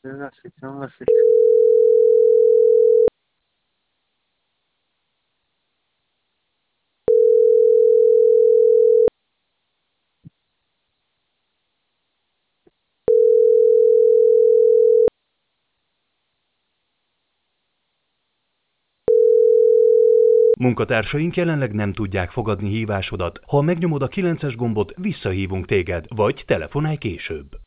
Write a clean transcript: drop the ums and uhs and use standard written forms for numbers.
Nem veszik. Munkatársaink jelenleg nem tudják fogadni hívásodat. Ha megnyomod a 9-es gombot, visszahívunk téged, vagy telefonálj később.